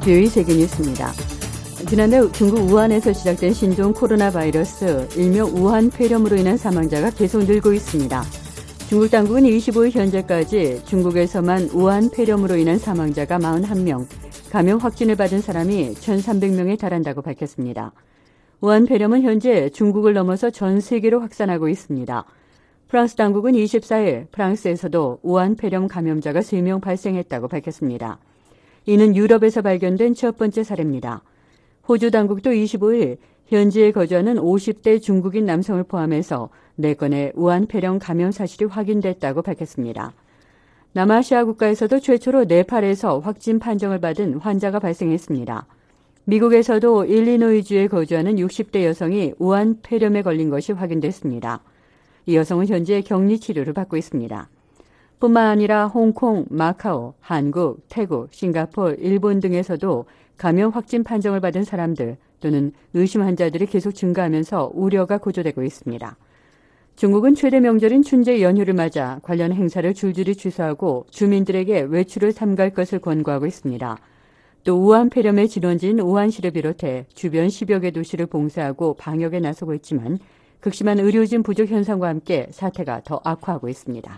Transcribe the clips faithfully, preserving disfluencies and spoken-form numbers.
비오이 세계뉴스입니다. 지난달 중국 우한에서 시작된 신종 코로나 바이러스 일명 우한 폐렴으로 인한 사망자가 계속 늘고 있습니다. 중국 당국은 이십오일 현재까지 중국에서만 우한 폐렴으로 인한 사망자가 사십일 명, 감염 확진을 받은 사람이 천삼백 명에 달한다고 밝혔습니다. 우한 폐렴은 현재 중국을 넘어서 전 세계로 확산하고 있습니다. 프랑스 당국은 이십사일 프랑스에서도 우한 폐렴 감염자가 세 명 발생했다고 밝혔습니다. 이는 유럽에서 발견된 첫 번째 사례입니다. 호주 당국도 이십오일 현지에 거주하는 오십 대 중국인 남성을 포함해서 네 건의 우한 폐렴 감염 사실이 확인됐다고 밝혔습니다. 남아시아 국가에서도 최초로 네팔에서 확진 판정을 받은 환자가 발생했습니다. 미국에서도 일리노이주에 거주하는 육십 대 여성이 우한 폐렴에 걸린 것이 확인됐습니다. 이 여성은 현재 격리 치료를 받고 있습니다. 뿐만 아니라 홍콩, 마카오, 한국, 태국, 싱가포르, 일본 등에서도 감염 확진 판정을 받은 사람들 또는 의심 환자들이 계속 증가하면서 우려가 고조되고 있습니다. 중국은 최대 명절인 춘제 연휴를 맞아 관련 행사를 줄줄이 취소하고 주민들에게 외출을 삼갈 것을 권고하고 있습니다. 또 우한 폐렴의 진원지인 우한시를 비롯해 주변 십여 개 도시를 봉쇄하고 방역에 나서고 있지만 극심한 의료진 부족 현상과 함께 사태가 더 악화하고 있습니다.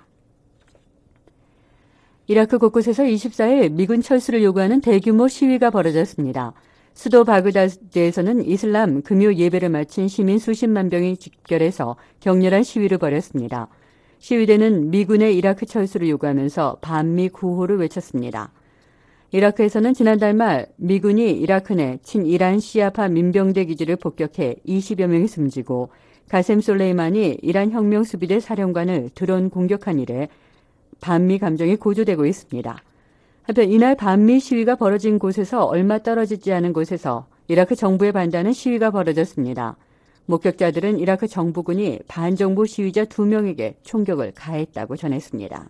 이라크 곳곳에서 이십사일 미군 철수를 요구하는 대규모 시위가 벌어졌습니다. 수도 바그다드에서는 이슬람 금요 예배를 마친 시민 수십만 명이 집결해서 격렬한 시위를 벌였습니다. 시위대는 미군의 이라크 철수를 요구하면서 반미 구호를 외쳤습니다. 이라크에서는 지난달 말 미군이 이라크 내 친이란 시아파 민병대 기지를 폭격해 이십여 명이 숨지고 가셈 솔레이만이 이란 혁명수비대 사령관을 드론 공격한 이래 반미 감정이 고조되고 있습니다. 한편 이날 반미 시위가 벌어진 곳에서 얼마 떨어지지 않은 곳에서 이라크 정부에 반대하는 시위가 벌어졌습니다. 목격자들은 이라크 정부군이 반정부 시위자 두 명에게 총격을 가했다고 전했습니다.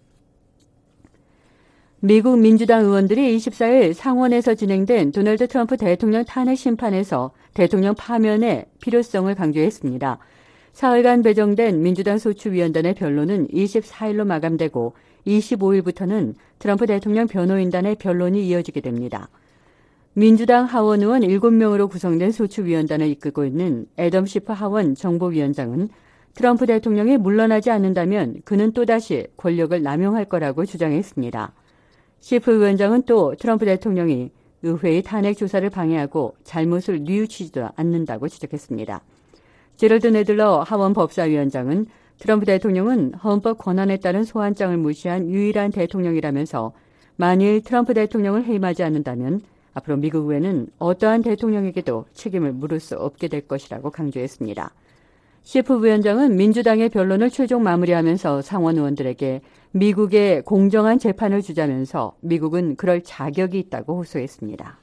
미국 민주당 의원들이 이십사일 상원에서 진행된 도널드 트럼프 대통령 탄핵 심판에서 대통령 파면의 필요성을 강조했습니다. 사흘간 배정된 민주당 소추위원단의 변론은 이십사일로 마감되고 이십오일부터는 트럼프 대통령 변호인단의 변론이 이어지게 됩니다. 민주당 하원 의원 일곱 명으로 구성된 소추위원단을 이끌고 있는 애덤 시프 하원 정보위원장은 트럼프 대통령이 물러나지 않는다면 그는 또다시 권력을 남용할 거라고 주장했습니다. 시프 위원장은 또 트럼프 대통령이 의회의 탄핵 조사를 방해하고 잘못을 뉘우치지도 않는다고 지적했습니다. 제럴드 네들러 하원 법사위원장은 트럼프 대통령은 헌법 권한에 따른 소환장을 무시한 유일한 대통령이라면서 만일 트럼프 대통령을 해임하지 않는다면 앞으로 미국 의회는 어떠한 대통령에게도 책임을 물을 수 없게 될 것이라고 강조했습니다. 시프 위원장은 민주당의 변론을 최종 마무리하면서 상원 의원들에게 미국에 공정한 재판을 주자면서 미국은 그럴 자격이 있다고 호소했습니다.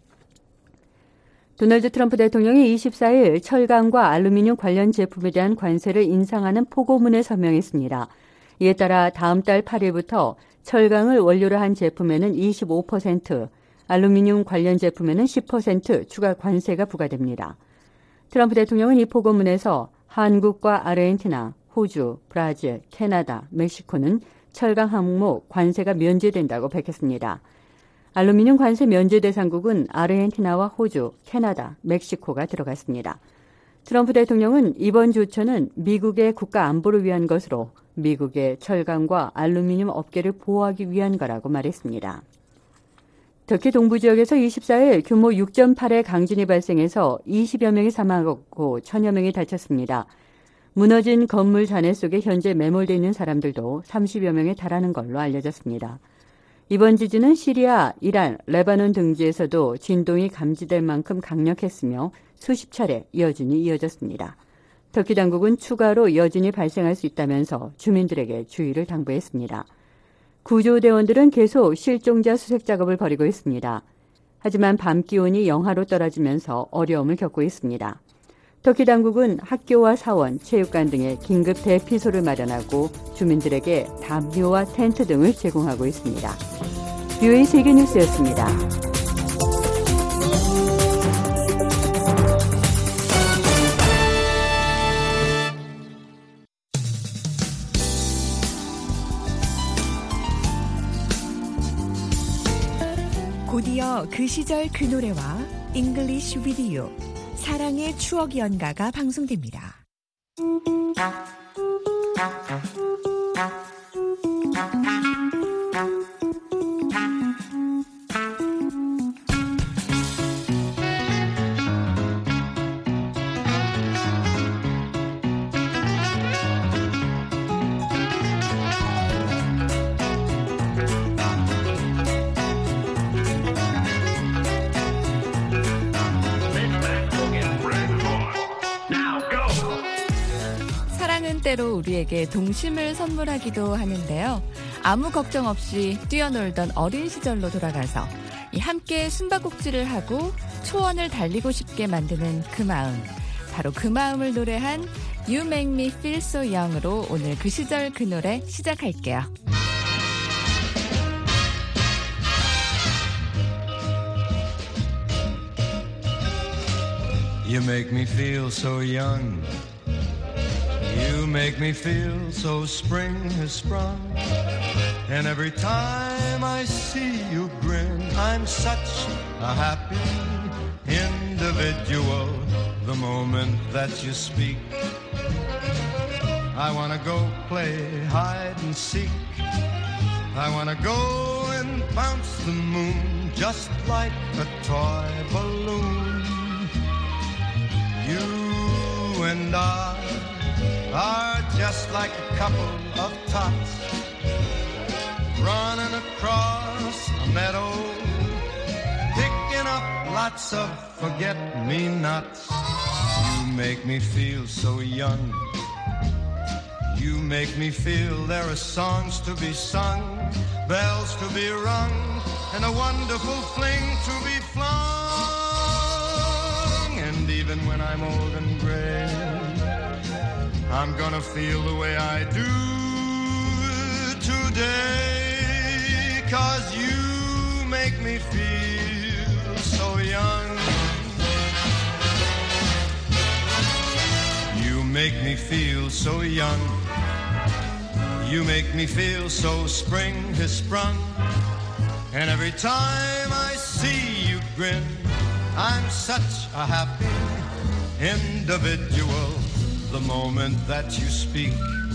도널드 트럼프 대통령이 이십사일 철강과 알루미늄 관련 제품에 대한 관세를 인상하는 포고문에 서명했습니다. 이에 따라 다음 달 팔일부터 철강을 원료로 한 제품에는 이십오 퍼센트, 알루미늄 관련 제품에는 십 퍼센트 추가 관세가 부과됩니다. 트럼프 대통령은 이 포고문에서 한국과 아르헨티나, 호주, 브라질, 캐나다, 멕시코는 철강 항목 관세가 면제된다고 밝혔습니다. 알루미늄 관세 면제 대상국은 아르헨티나와 호주, 캐나다, 멕시코가 들어갔습니다. 트럼프 대통령은 이번 조처는 미국의 국가 안보를 위한 것으로 미국의 철강과 알루미늄 업계를 보호하기 위한 거라고 말했습니다. 터키 동부 지역에서 이십사일 규모 육 점 팔의 강진이 발생해서 이십여 명이 사망하고 천여 명이 다쳤습니다. 무너진 건물 잔해 속에 현재 매몰되어 있는 사람들도 삼십여 명에 달하는 걸로 알려졌습니다. 이번 지진은 시리아, 이란, 레바논 등지에서도 진동이 감지될 만큼 강력했으며 수십 차례 여진이 이어졌습니다. 터키 당국은 추가로 여진이 발생할 수 있다면서 주민들에게 주의를 당부했습니다. 구조대원들은 계속 실종자 수색 작업을 벌이고 있습니다. 하지만 밤 기온이 영하로 떨어지면서 어려움을 겪고 있습니다. 터키 당국은 학교와 사원, 체육관 등의 긴급 대피소를 마련하고 주민들에게 담요와 텐트 등을 제공하고 있습니다. 비오에이 세계뉴스였습니다. 곧이어 이어 그 시절 그 노래와 잉글리쉬 비디오, 사랑의 추억 연가가 방송됩니다. 사랑은 때로 우리에게 동심을 선물하기도 하는데요. 아무 걱정 없이 뛰어놀던 어린 시절로 돌아가서 이 함께 숨바꼭질을 하고 초원을 달리고 싶게 만드는 그 마음. 바로 그 마음을 노래한 You Make Me Feel So Young으로 오늘 그 시절 그 노래 시작할게요. You make me feel so young. You make me feel so spring has sprung. And every time I see you grin, I'm such a happy individual. The moment that you speak, I wanna go play hide and seek. I wanna go and bounce the moon just like a toy balloon. You and I are just like a couple of tots running across a meadow, picking up lots of forget-me-nots. You make me feel so young. You make me feel there are songs to be sung, bells to be rung, and a wonderful fling to be flung. And even when I'm old and gray, I'm gonna feel the way I do today, 'cause you make me feel so young. You make me feel so young. You make me feel so spring has sprung. And every time I see you grin, I'm such a happy individual. The moment that you speak,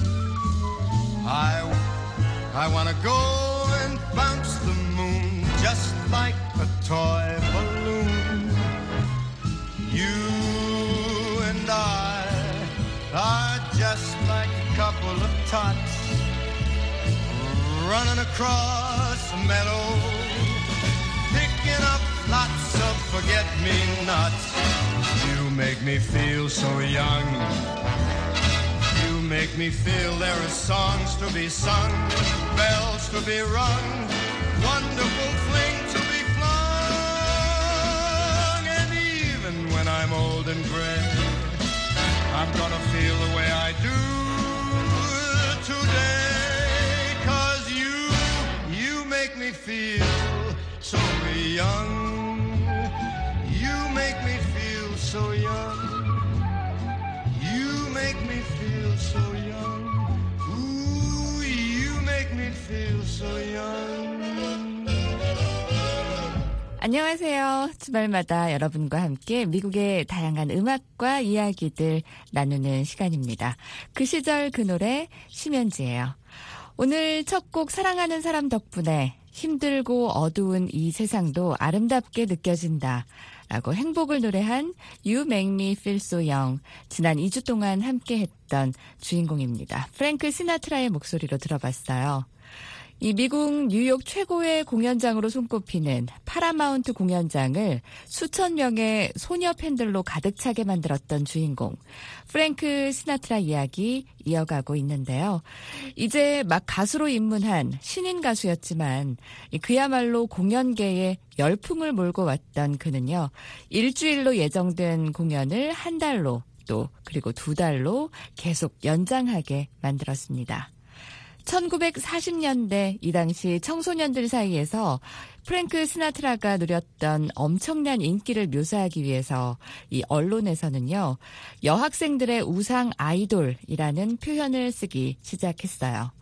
I, I wanna go and bounce the moon just like a toy balloon. You and I are just like a couple of tots running across a meadow, picking up lots of forget-me-nots. You make me feel so young. You make me feel there are songs to be sung, bells to be rung, wonderful fling to be flung. And even when I'm old and gray, I'm gonna feel the way I do today, 'cause you, you make me feel so young. You make me feel so young. You make me feel so young. Ooh, you make me feel so young. 안녕하세요. 주말마다 여러분과 함께 미국의 다양한 음악과 이야기들 나누는 시간입니다. 그 시절 그 노래 심연지예요. 오늘 첫 곡 사랑하는 사람 덕분에 힘들고 어두운 이 세상도 아름답게 느껴진다 라고 행복을 노래한 You Make Me Feel So Young, 지난 이 주 동안 함께했던 주인공입니다. 프랭크 시나트라의 목소리로 들어봤어요. 이 미국 뉴욕 최고의 공연장으로 손꼽히는 파라마운트 공연장을 수천 명의 소녀 팬들로 가득 차게 만들었던 주인공 프랭크 시나트라 이야기 이어가고 있는데요. 이제 막 가수로 입문한 신인 가수였지만 그야말로 공연계에 열풍을 몰고 왔던 그는요. 일주일로 예정된 공연을 한 달로 또 그리고 두 달로 계속 연장하게 만들었습니다. 천구백사십 년대 이 당시 청소년들 사이에서 프랭크 시나트라가 누렸던 엄청난 인기를 묘사하기 위해서 이 언론에서는요, 여학생들의 우상 아이돌이라는 표현을 쓰기 시작했어요.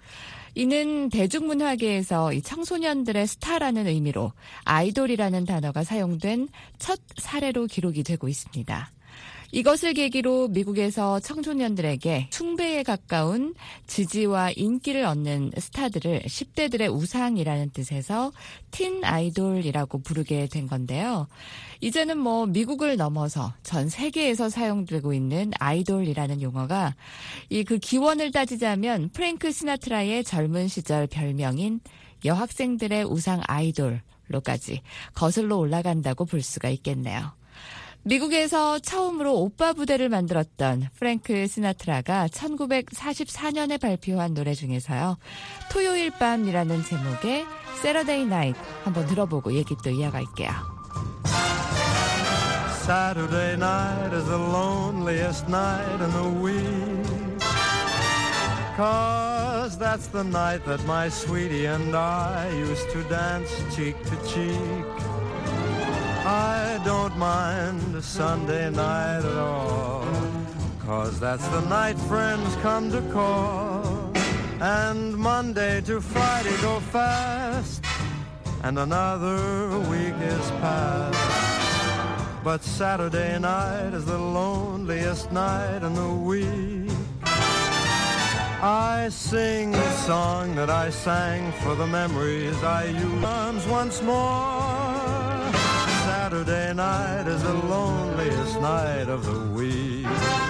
이는 대중문화계에서 이 청소년들의 스타라는 의미로 아이돌이라는 단어가 사용된 첫 사례로 기록이 되고 있습니다. 이것을 계기로 미국에서 청소년들에게 숭배에 가까운 지지와 인기를 얻는 스타들을 십 대들의 우상이라는 뜻에서 틴 아이돌이라고 부르게 된 건데요. 이제는 뭐 미국을 넘어서 전 세계에서 사용되고 있는 아이돌이라는 용어가 이 그 기원을 따지자면 프랭크 시나트라의 젊은 시절 별명인 여학생들의 우상 아이돌로까지 거슬러 올라간다고 볼 수가 있겠네요. 미국에서 처음으로 오빠 부대를 만들었던 프랭크 시나트라가 천구백사십사 년에 발표한 노래 중에서요. 토요일 밤이라는 제목의 Saturday Night 한번 들어보고 얘기 또 이어갈게요. Saturday night is the loneliest night in the week, 'cause that's the night that my sweetie and I used to dance cheek to cheek. I don't mind a Sunday night at all, 'cause that's the night friends come to call. And Monday to Friday go fast, and another week is past. But Saturday night is the loneliest night in the week. I sing the song that I sang for the memories I use once more. Saturday night is the loneliest night of the week.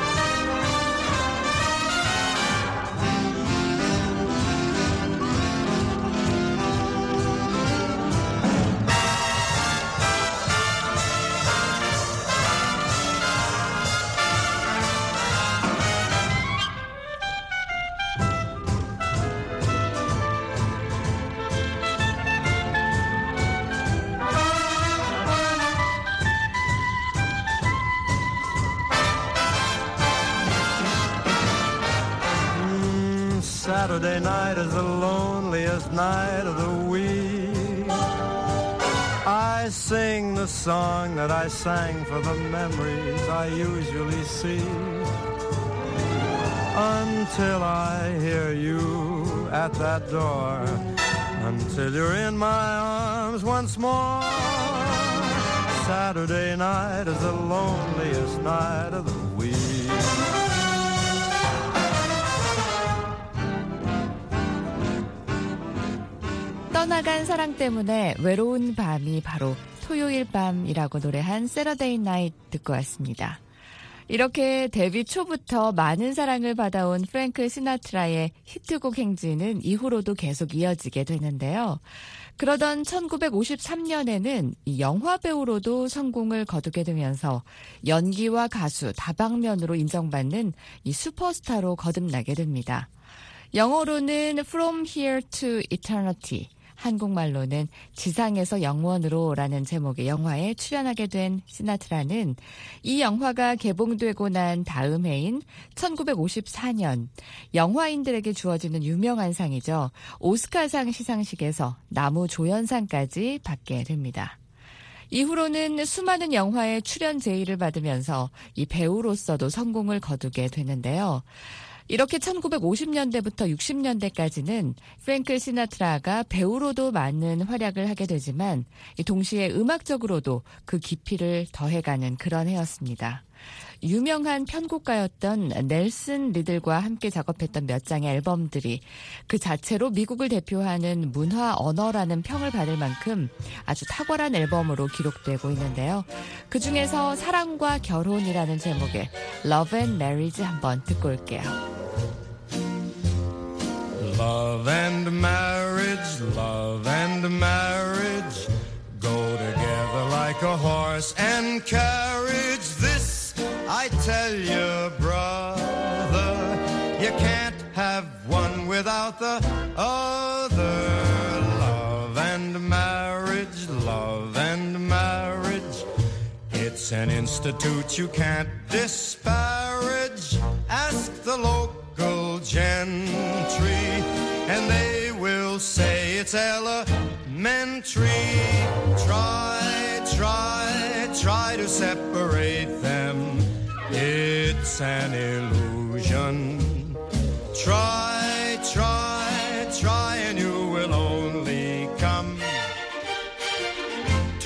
Saturday night is the loneliest night of the week. I sing the song that I sang for the memories I usually see, until I hear you at that door, until you're in my arms once more. Saturday night is the loneliest night of the week. 떠나간 사랑 때문에 외로운 밤이 바로 토요일 밤이라고 노래한 Saturday Night 듣고 왔습니다. 이렇게 데뷔 초부터 많은 사랑을 받아온 프랭크 시나트라의 히트곡 행진은 이후로도 계속 이어지게 되는데요. 그러던 천구백오십삼 년에는 이 영화 배우로도 성공을 거두게 되면서 연기와 가수 다방면으로 인정받는 이 슈퍼스타로 거듭나게 됩니다. 영어로는 From Here to Eternity, 한국말로는 지상에서 영원으로라는 제목의 영화에 출연하게 된 시나트라는 이 영화가 개봉되고 난 다음 해인 천구백오십사 년 영화인들에게 주어지는 유명한 상이죠. 오스카상 시상식에서 나무조연상까지 받게 됩니다. 이후로는 수많은 영화에 출연 제의를 받으면서 이 배우로서도 성공을 거두게 되는데요. 이렇게 천구백오십 년대부터 육십 년대까지는 프랭크 시나트라가 배우로도 많은 활약을 하게 되지만 동시에 음악적으로도 그 깊이를 더해가는 그런 해였습니다. 유명한 편곡가였던 넬슨 리들과 함께 작업했던 몇 장의 앨범들이 그 자체로 미국을 대표하는 문화 언어라는 평을 받을 만큼 아주 탁월한 앨범으로 기록되고 있는데요. 그중에서 사랑과 결혼이라는 제목의 Love and Marriage 한번 듣고 올게요. Love and marriage, love and marriage go together like a horse and carriage. This I tell you, brother, you can't have one without the other. Love and marriage, love and marriage, it's an institute you can't disparage. Ask the local gentry, and they will say it's elementary. Try, try, try to separate them, it's an illusion. Try, try, try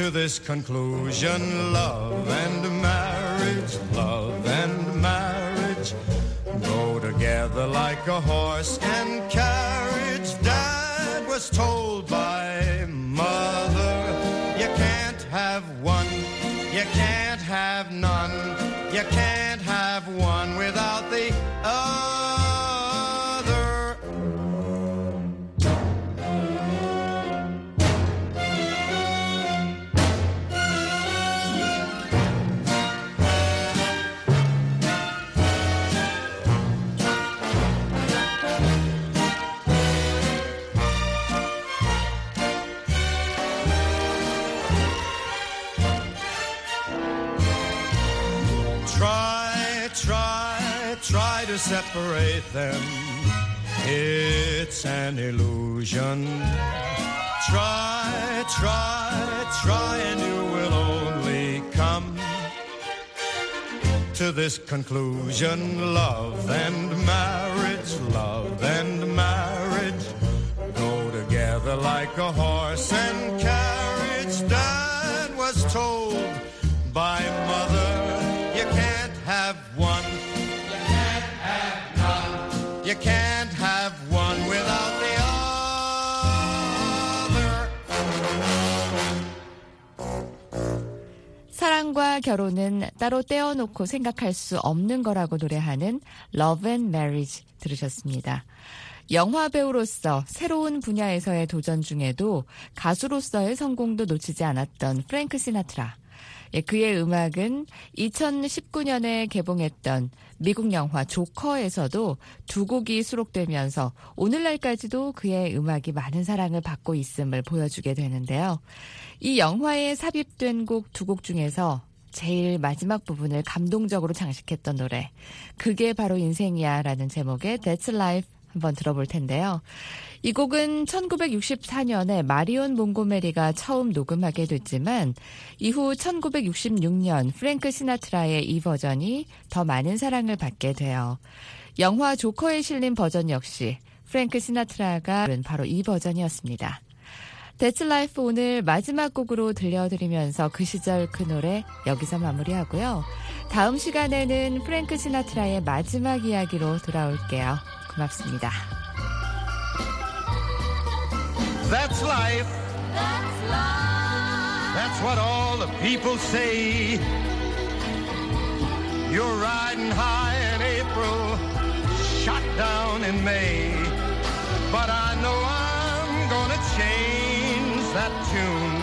to this conclusion. Love and marriage, love and marriage go together like a horse and carriage. Dad was told by mother, you can't have one, you can't have none, you can't have one without the other. Try to separate them, it's an illusion. Try, try, try, and you will only come to this conclusion. Love and marriage, love and marriage go together like a horse and carriage. Dad was told by mother, you can't have one, you can't have one without the other. 사랑과 결혼은 따로 떼어놓고 생각할 수 없는 거라고 노래하는 Love and Marriage 들으셨습니다. 영화 배우로서 새로운 분야에서의 도전 중에도 가수로서의 성공도 놓치지 않았던 프랭크 시나트라. 예, 그의 음악은 이천십구 년에 개봉했던 미국 영화 조커에서도 두 곡이 수록되면서 오늘날까지도 그의 음악이 많은 사랑을 받고 있음을 보여주게 되는데요. 이 영화에 삽입된 곡 두 곡 중에서 제일 마지막 부분을 감동적으로 장식했던 노래, 그게 바로 인생이야 라는 제목의 That's Life 한번 들어볼 텐데요. 이 곡은 천구백육십사 년에 마리온 몽고메리가 처음 녹음하게 됐지만 이후 천구백육십육 년 프랭크 시나트라의 이 버전이 더 많은 사랑을 받게 돼요. 영화 조커에 실린 버전 역시 프랭크 시나트라가 바로 이 버전이었습니다. That's Life 오늘 마지막 곡으로 들려드리면서 그 시절 그 노래 여기서 마무리하고요. 다음 시간에는 프랭크 시나트라의 마지막 이야기로 돌아올게요. 고맙습니다. That's life. That's life. That's what all the people say. You're riding high in April, shot down in May. But I know I'm gonna change that tune.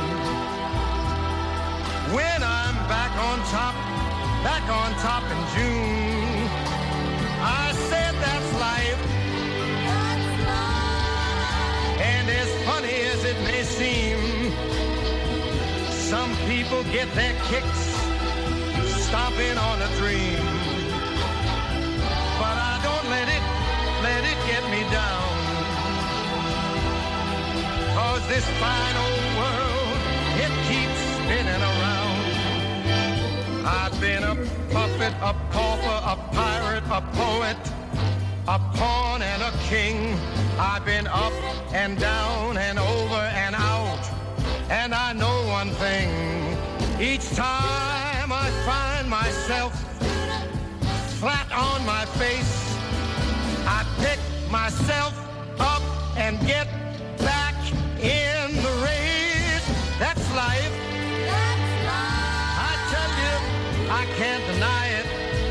When I'm back on top, back on top in June. I said that's life. And as funny as it may seem, some people get their kicks stomping on a dream. But I don't let it, let it get me down. 'Cause this fine old world, it keeps spinning around. I've been a puppet, a pauper, a pirate, a poet, a pawn and a king. I've been up and down and over and out. And I know one thing. Each time I find myself flat on my face, I pick myself up and get back in the race. That's life. That's life. I tell you, I can't deny it.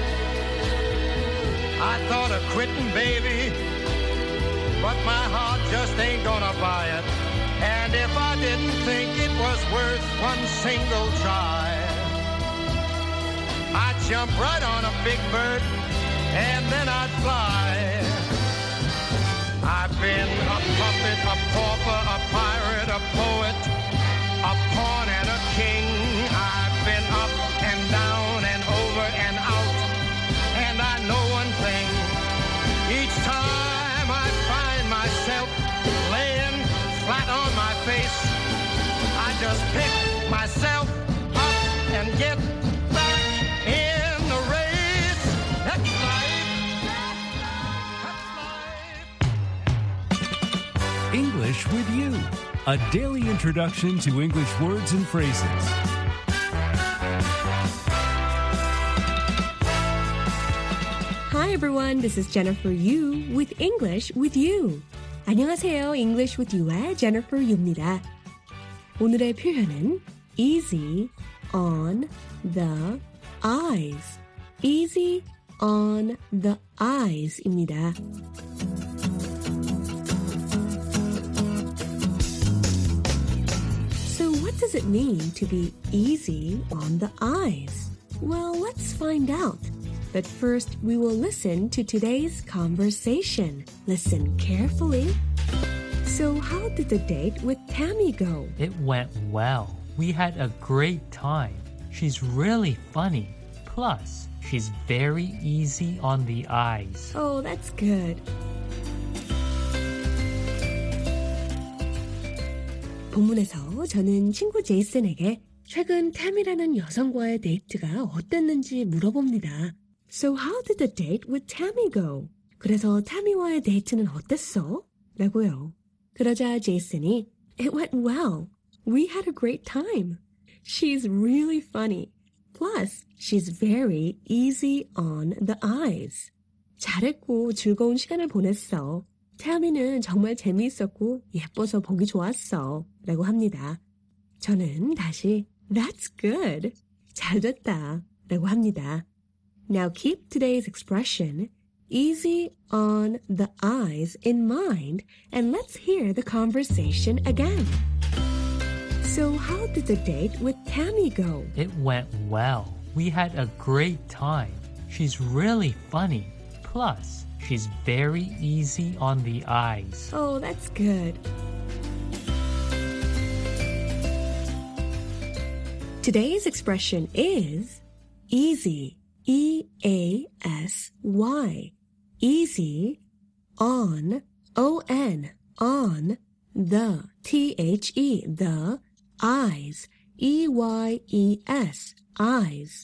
I thought of quitting, baby, but my heart just ain't gonna buy it. And if I didn't think it was worth one single try, I'd jump right on a big bird and then I'd fly. I've been a puppet, a pauper, a pirate, a poet, a pawn and a king. I've been up and down and over and out. And I know one thing. Each time I find myself laying flat on my face, I just pick myself up and get back in the race. That's life. That's life. English with You, a daily introduction to English words and phrases. Hi everyone, this is Jennifer Yu with English with You. 안녕하세요, English with You의 Jennifer Yu입니다. 오늘의 표현은 easy on the eyes. easy on the eyes입니다. So what does it mean to be easy on the eyes? Well, let's find out. But first, we will listen to today's conversation. Listen carefully. So how did the date with Tammy go? It went well. We had a great time. She's really funny. Plus, she's very easy on the eyes. Oh, that's good. 본문에서 저는 친구 제이슨에게 최근 탐이라는 여성과의 데이트가 어땠는지 물어봅니다. So how did the date with Tammy go? 그래서 타미와의 데이트는 어땠어? 라고요. 그러자 제이슨이 It went well. We had a great time. She's really funny. Plus, she's very easy on the eyes. 잘했고 즐거운 시간을 보냈어. 타미는 정말 재미있었고 예뻐서 보기 좋았어. 라고 합니다. 저는 다시 That's good. 잘됐다. 라고 합니다. Now keep today's expression easy on the eyes in mind and let's hear the conversation again. So how did the date with Tammy go? It went well. We had a great time. She's really funny. Plus, she's very easy on the eyes. Oh, that's good. Today's expression is easy. E A S Y. Easy on, O N, on, the, T H E, the, eyes, E Y E S, eyes.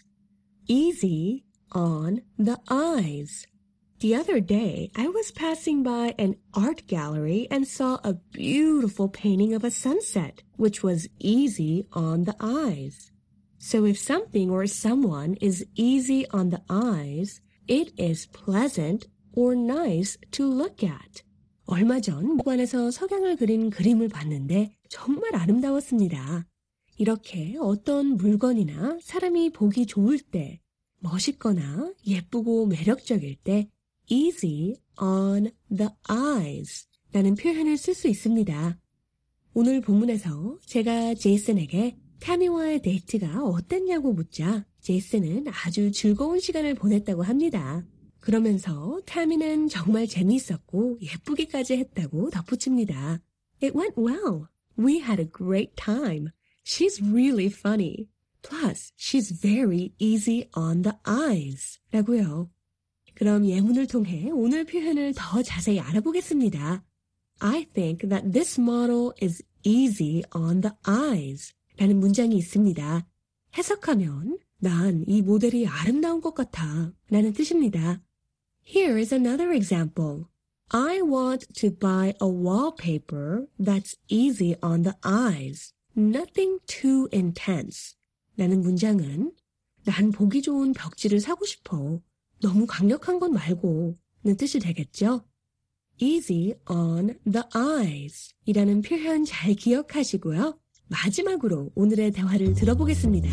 Easy on the eyes. The other day, I was passing by an art gallery and saw a beautiful painting of a sunset, which was easy on the eyes. So if something or someone is easy on the eyes, it is pleasant or nice to look at. 얼마 전 미관에서 석양을 그린 그림을 봤는데 정말 아름다웠습니다. 이렇게 어떤 물건이나 사람이 보기 좋을 때, 멋있거나 예쁘고 매력적일 때 easy on the eyes 라는 표현을 쓸 수 있습니다. 오늘 본문에서 제가 제이슨에게 타미와의 데이트가 어땠냐고 묻자 제이슨은 아주 즐거운 시간을 보냈다고 합니다. 그러면서 타미는 정말 재미있었고 예쁘기까지 했다고 덧붙입니다. It went well. We had a great time. She's really funny. Plus, she's very easy on the eyes. 라고요. 그럼 예문을 통해 오늘 표현을 더 자세히 알아보겠습니다. I think that this model is easy on the eyes. 라는 문장이 있습니다. 해석하면 난 이 모델이 아름다운 것 같아 라는 뜻입니다. Here is another example. I want to buy a wallpaper that's easy on the eyes. Nothing too intense. 라는 문장은 난 보기 좋은 벽지를 사고 싶어. 너무 강력한 건 말고 는 뜻이 되겠죠? Easy on the eyes 이라는 표현 잘 기억하시고요. 마지막으로 오늘의 대화를 들어보겠습니다.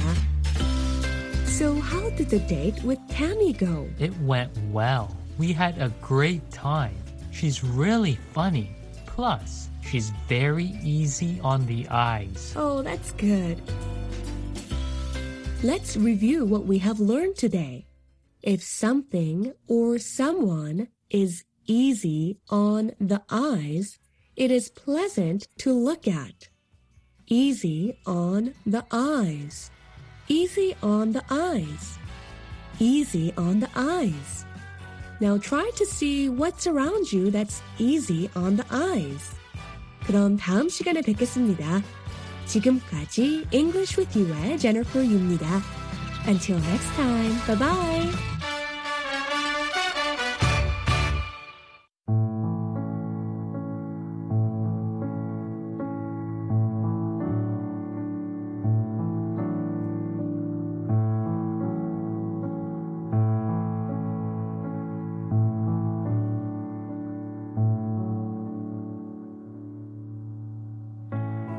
So how did the date with Tammy go? It went well. We had a great time. She's really funny. Plus, she's very easy on the eyes. Oh, that's good. Let's review what we have learned today. If something or someone is easy on the eyes, it is pleasant to look at. Easy on the eyes. Easy on the eyes. Easy on the eyes. Now try to see what's around you that's easy on the eyes. 그럼 다음 시간에 뵙겠습니다. 지금까지 English with You의 Jennifer Yu입니다. Until next time, bye-bye!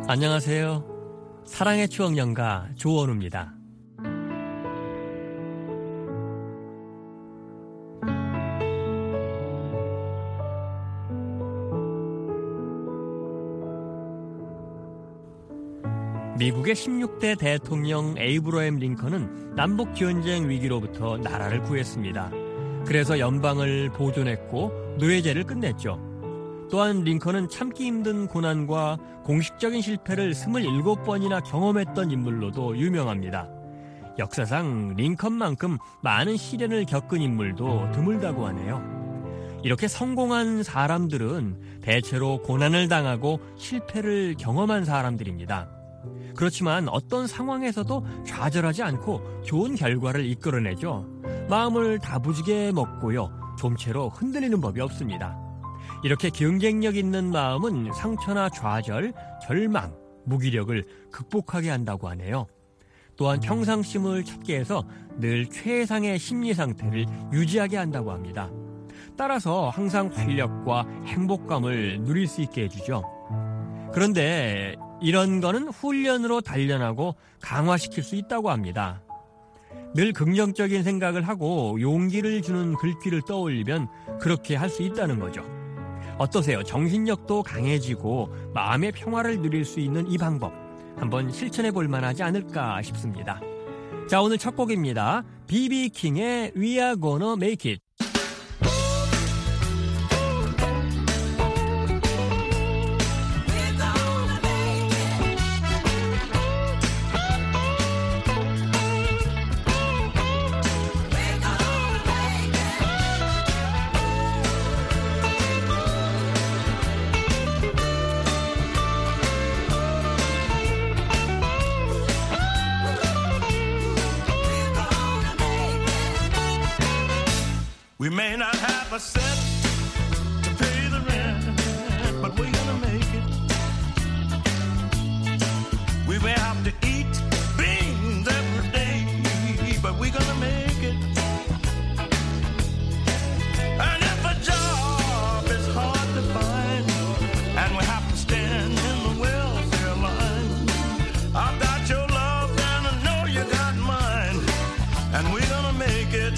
안녕하세요. 사랑의 추억 연가 조원우입니다. 미국의 십육 대 대통령 에이브러햄 링컨은 남북전쟁 위기로부터 나라를 구했습니다. 그래서 연방을 보존했고 노예제를 끝냈죠. 또한 링컨은 참기 힘든 고난과 공식적인 실패를 스물일곱 번이나 경험했던 인물로도 유명합니다. 역사상 링컨만큼 많은 시련을 겪은 인물도 드물다고 하네요. 이렇게 성공한 사람들은 대체로 고난을 당하고 실패를 경험한 사람들입니다. 그렇지만 어떤 상황에서도 좌절하지 않고 좋은 결과를 이끌어내죠. 마음을 다부지게 먹고요. 좀채로 흔들리는 법이 없습니다. 이렇게 경쟁력 있는 마음은 상처나 좌절, 절망, 무기력을 극복하게 한다고 하네요. 또한 평상심을 찾게 해서 늘 최상의 심리 상태를 유지하게 한다고 합니다. 따라서 항상 활력과 행복감을 누릴 수 있게 해주죠. 그런데 이런 거는 훈련으로 단련하고 강화시킬 수 있다고 합니다. 늘 긍정적인 생각을 하고 용기를 주는 글귀를 떠올리면 그렇게 할 수 있다는 거죠. 어떠세요? 정신력도 강해지고 마음의 평화를 누릴 수 있는 이 방법 한번 실천해 볼 만하지 않을까 싶습니다. 자, 오늘 첫 곡입니다. 비비킹의 We Are Gonna Make It. We may not have a cent to pay the rent, but we're gonna make it. We may have to eat beans every day, but we're gonna make it. And if a job is hard to find, and we have to stand in the welfare line, I've got your love and I know you got mine, and we're gonna make it.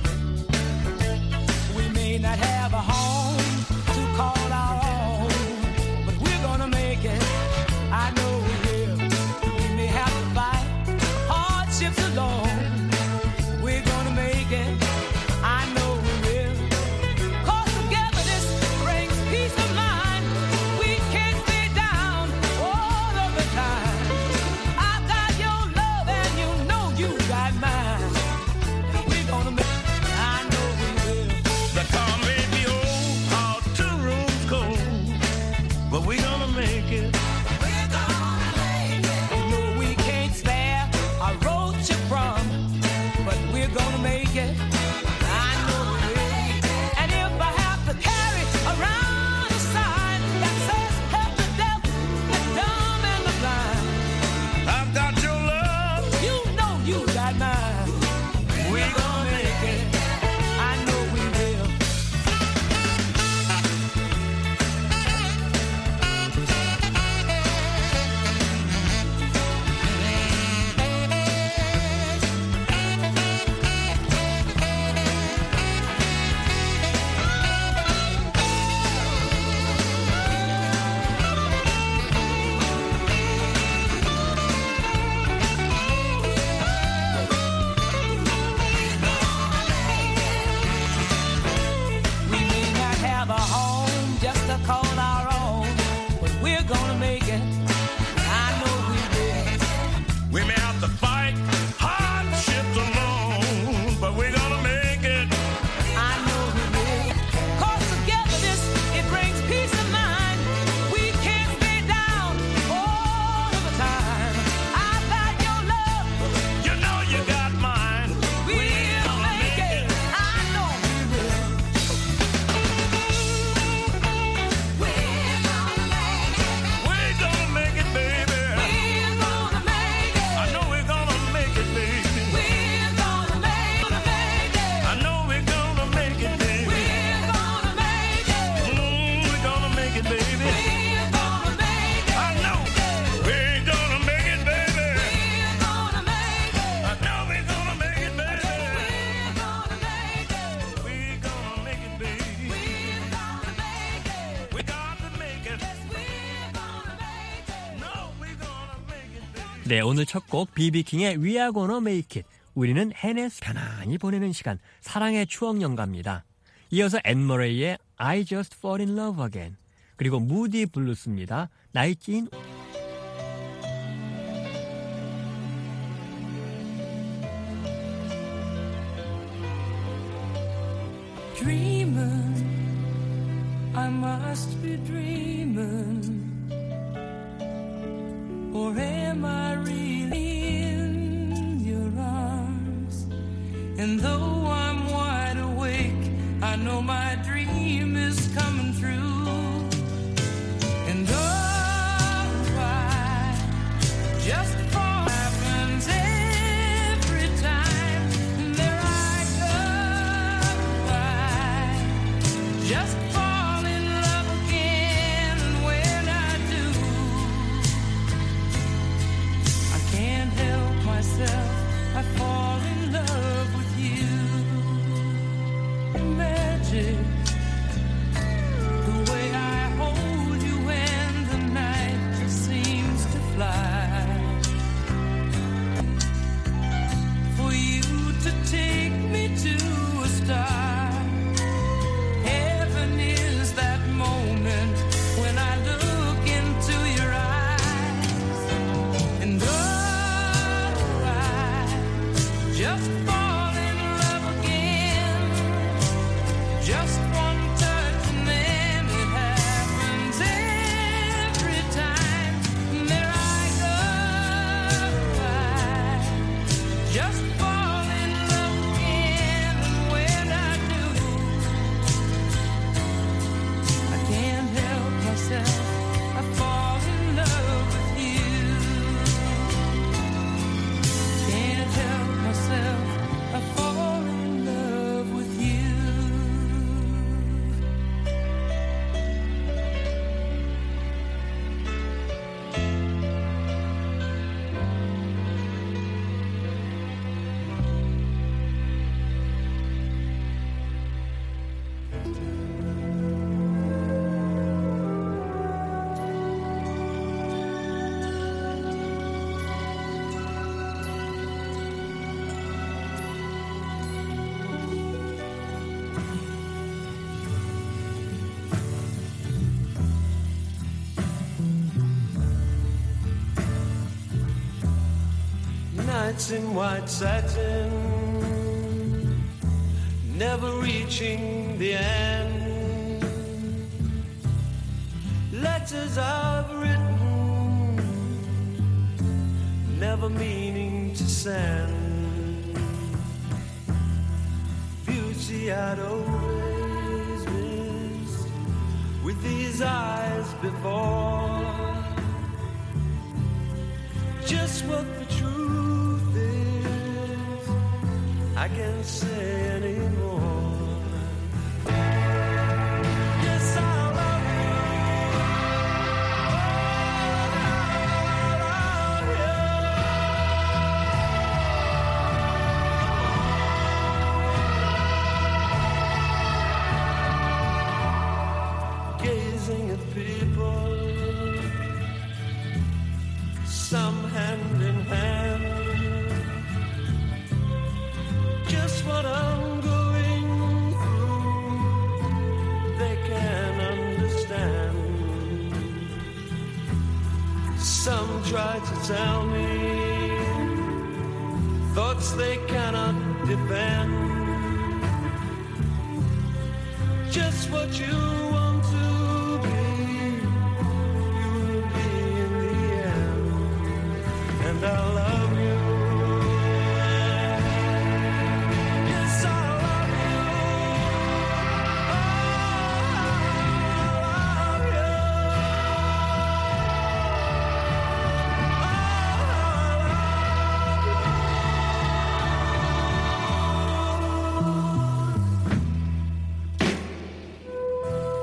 Not have a home to call our own, but we're gonna make it. I know we will. We may have to fight hardships alone. We're gonna make it. I know we will. 'Cause togetherness brings peace of mind. We can't stay down all of the time. I've got your love and you know you got mine. We're gonna make it. I know we will. The car may be old, our two rooms cold, but we're gonna make it. We're gonna make it. No, we can't spare a roach from, but we're gonna make it. I know we will. And if I have to carry around a sign that says help the deaf, the dumb and the blind, I've got your love, you know you got mine. we're gonna make it. I know we will. We may not have a home just to call our own, but we're gonna make it. I know we will. We may have to fight hardships alone, but we're gonna make it. I know we will. 'Cause togetherness, it brings peace of mind. We can't stay down all of the time. I've got your love. You know you got mine. We'll make it. I know we will. We're 네, 오늘 첫 곡 비비킹의 We Are Gonna Make It. 우리는 해내서 편안히 보내는 시간, 사랑의 추억 연가입니다. 이어서 앤 머레이의 I Just Fall in Love Again, 그리고 무디 블루스입니다. Night in. Dreaming, I must be dreaming, or am I really in your arms? And though I'm wide awake, I know my dream is coming true. And oh, I just fall happens every time. And there I go, I just fall in love again. And when I do, I can't help myself, I fall in love with you. Magic, the way I hold you when the night just seems to fly. For you to take me to a star. Heaven is that moment when I look into your eyes. And oh, I just fall in love again. Just one touch and then it happens every time. And there I go, I just fall in love again. And when I do, I can't help myself, I fall in love with you. Can't help myself, I fall in love with you. Nights in white satin, never reaching the end. Letters I've written, never meaning to send. Beauty I'd always missed with these eyes before. Just what the truth is, I can't say anymore. Yes, I love you. I love you. Gazing at people, some hand in hand. Just what I'm going through, they can understand. Some try to tell me thoughts they cannot defend. Just what you want to be, you will be in the end. And I love you. Yes, I love you. Oh, I love you.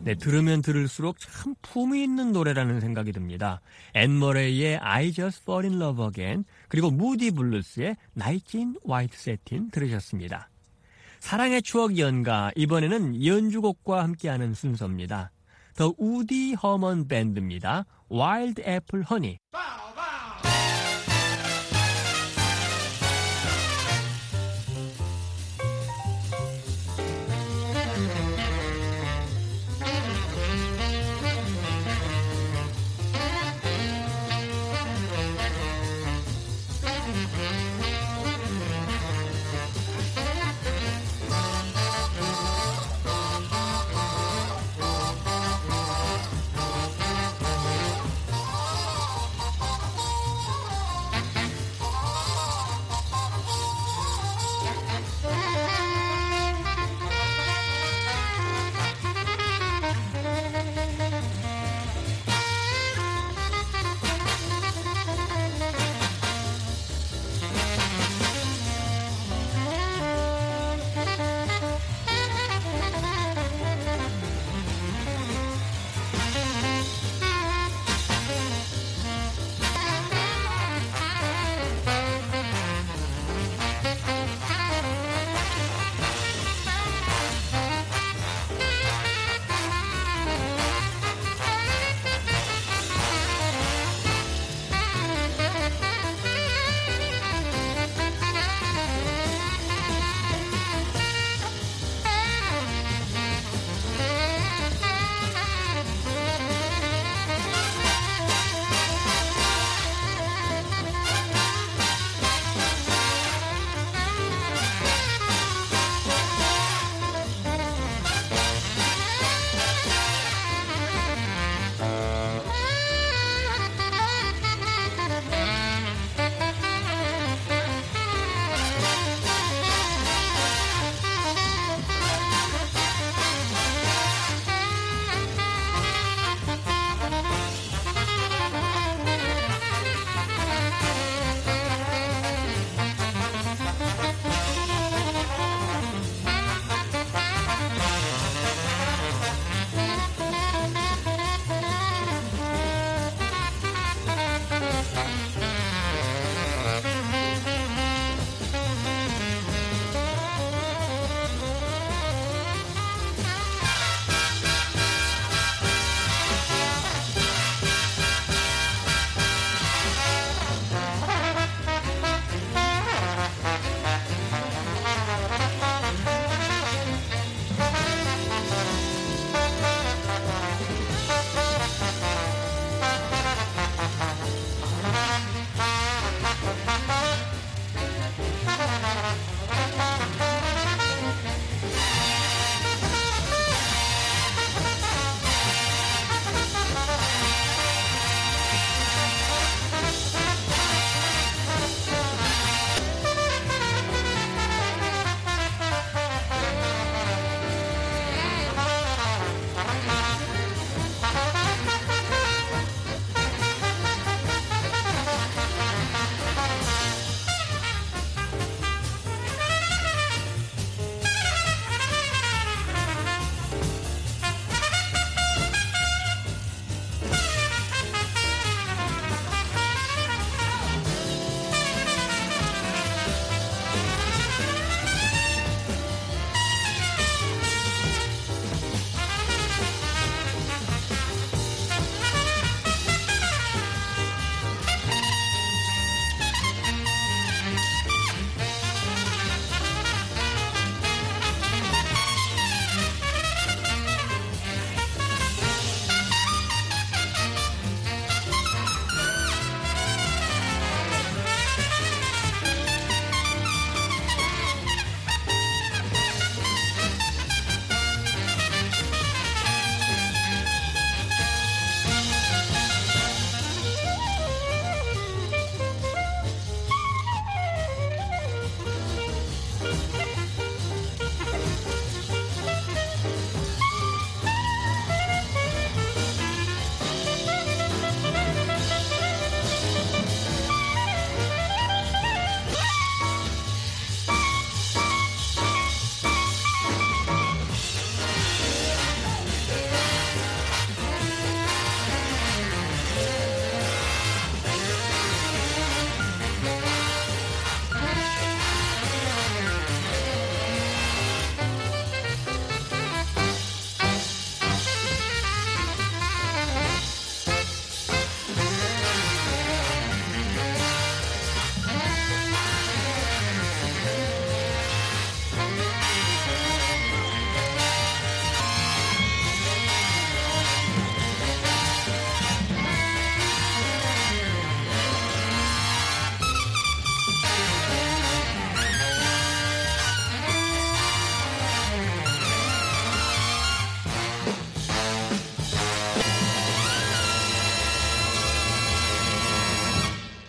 네, 들으면 들을수록 참 품이 있는 노래라는 생각이 듭니다. 앤 머레이의 I Just Fall in Love Again, 그리고 무디 블루스의 Night in White Satin 들으셨습니다. 사랑의 추억 연가, 이번에는 연주곡과 함께하는 순서입니다. 더 우디 허먼 밴드입니다. Wild Apple Honey.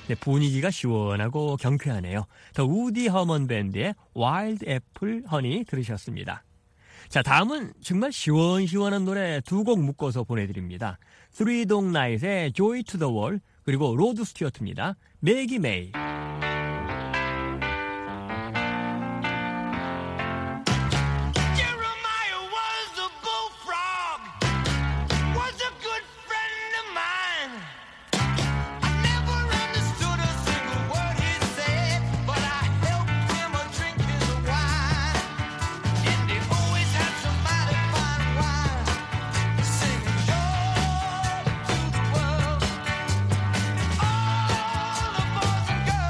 네, 분위기가 시원하고 경쾌하네요. 더 우디 허먼 밴드의 와일드 애플 허니 들으셨습니다. 자, 다음은 정말 시원시원한 노래 두 곡 묶어서 보내드립니다. Three Dog Night의 Joy to the World, 그리고 로드 스튜어트입니다. Maggie May. All the boys and girls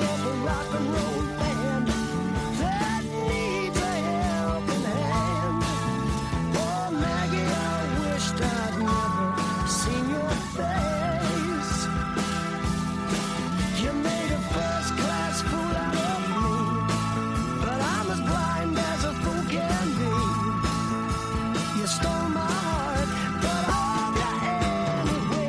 of a rock and roll band that needs a helping hand. Oh, Maggie, I wished I'd never seen your face. You made a first-class fool out of me, but I'm as blind as a fool can be. You stole my heart, but I love you anyway.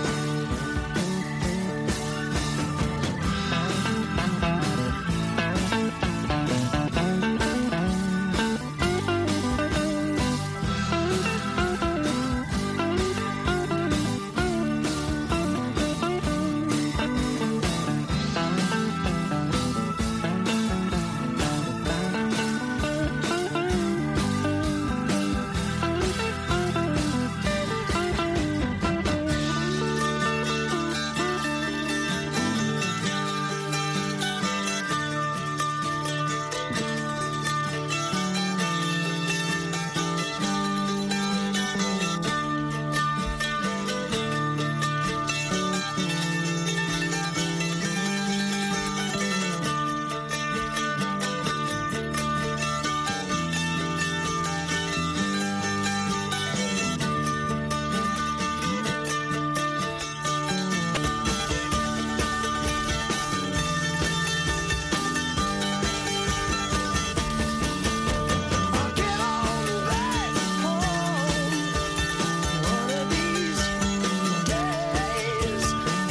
I'll get on back home one of these days.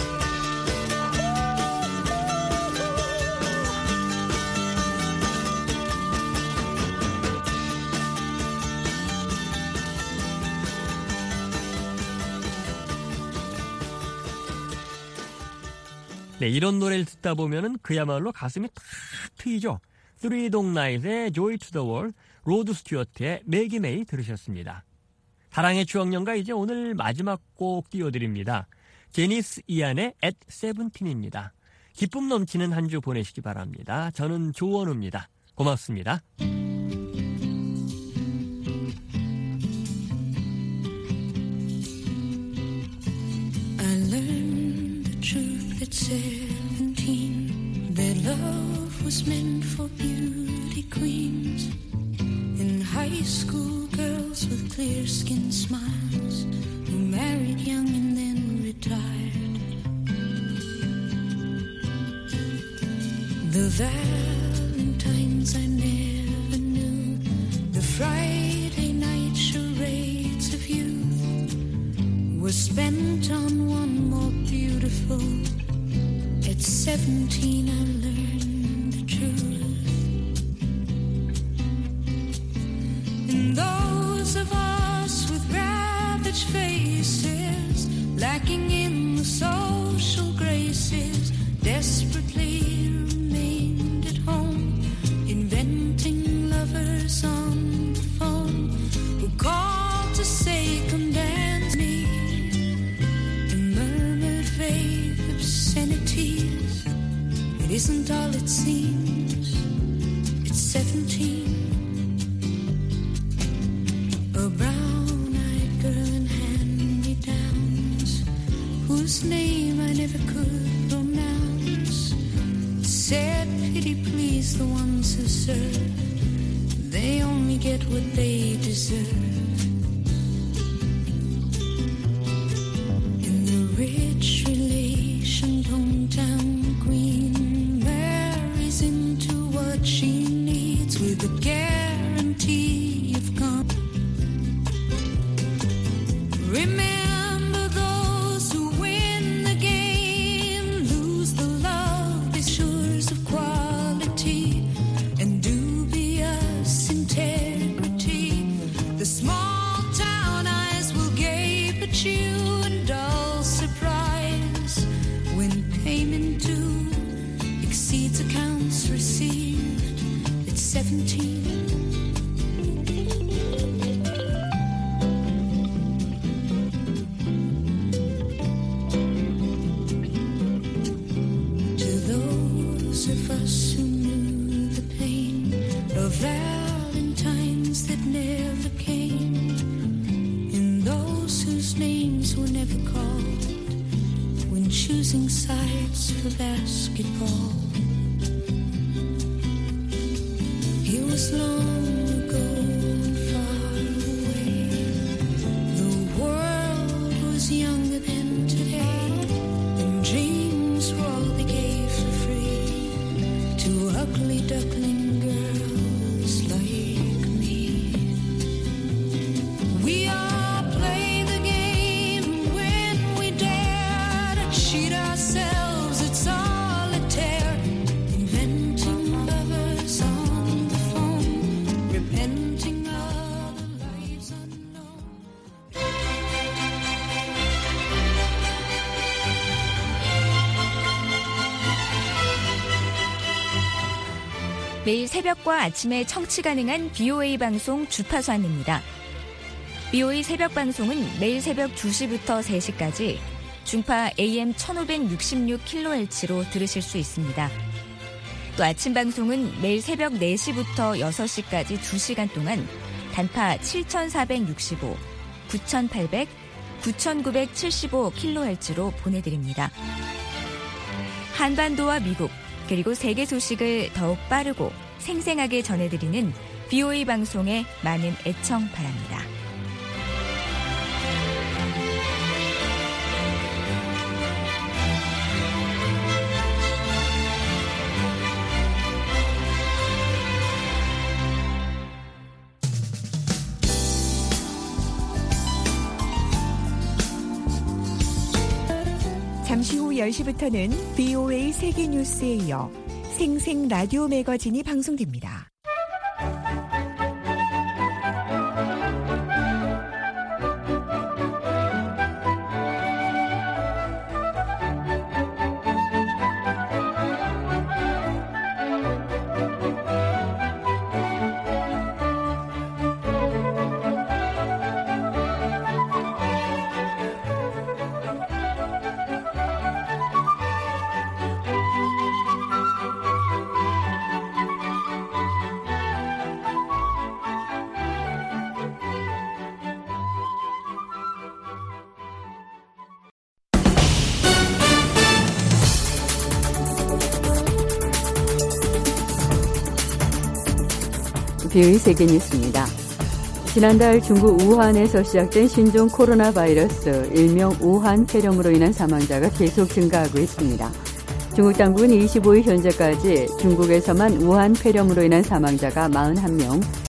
네, 이런 노래를 듣다 보면은 그야말로 가슴이 탁 트이죠. 쓰리 동 나잇의 조이 투 더 월, 로드 스튜어트의 매기 메이 들으셨습니다. 사랑의 추억연가 이제 오늘 마지막 곡 띄워드립니다. 제니스 이안의 at 세븐틴입니다. 기쁨 넘치는 한 주 보내시기 바랍니다. 저는 조원우입니다. 고맙습니다. I learned the truth at seventeen, that love was meant for beauty queens. In high school, girls with clear skin smiles who married young and then retired. The Valentines I never knew, the Friday night charades of youth were spent on one more beautiful. At seventeen I learned the truth. And those of us with ravaged faces, lacking in the social graces, desperately remained at home, inventing lovers on the phone who called to say come dance me, and murmured vague obscenities. It isn't all it seems. It's seventeen. A brown-eyed girl in hand-me-downs, whose name I never could pronounce, said, pity please the ones who serve, they only get what they deserve. And the rich relation hometown queen marries into what she needs with a guarantee of comfort. Remember those who win the game, lose the love, the shores of quality and dubious integrity. The small town eyes will gape at you in dull surprise when payment due exceeds accounts received. It's seventeen. Of us who knew the pain of Valentines that never came, and those whose names were never called when choosing sides for basketball. was long ago and far away. The world was younger than today, and dreams were all they gave for free to ugly duckling girls like me. We all play the game when we dare to cheat ourselves at solitaire, inventing lovers on the phone, repenting of the lives unknown. 매일 새벽과 아침에 청취 가능한 비오에이 방송 주파수 안내입니다. 비오에이 새벽 방송은 매일 새벽 두 시부터 세 시까지 중파 에이엠 천오백육십육 킬로헤르츠로 들으실 수 있습니다. 또 아침 방송은 매일 새벽 네 시부터 여섯 시까지 두 시간 동안 단파 칠천사백육십오, 구천팔백, 구천구백칠십오 킬로헤르츠로 보내드립니다. 한반도와 미국, 그리고 세계 소식을 더욱 빠르고 생생하게 전해드리는 비오에이 방송에 많은 애청 바랍니다. 잠시 후 열 시부터는 비오에이 세계 뉴스에 이어 생생 라디오 매거진이 방송됩니다. 비오에이 세계 뉴스입니다. 지난달 중국 우한에서 시작된 신종 코로나 바이러스 일명 우한 폐렴으로 인한 사망자가 계속 증가하고 있습니다. 중국 당국은 이십오 일 현재까지 중국에서만 우한 폐렴으로 인한 사망자가 사십일 명,